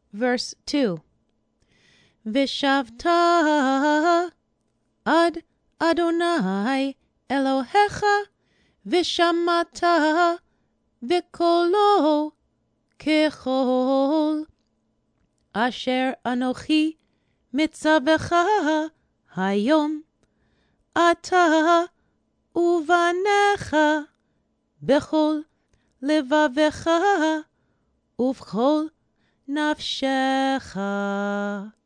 Verse 2. ושבת עד אדוני אלוהיך, ושמעת בקולו ככל אשר אנוכי מצווך היום, אתה ובניך בכל לבבך ובכל נפשך.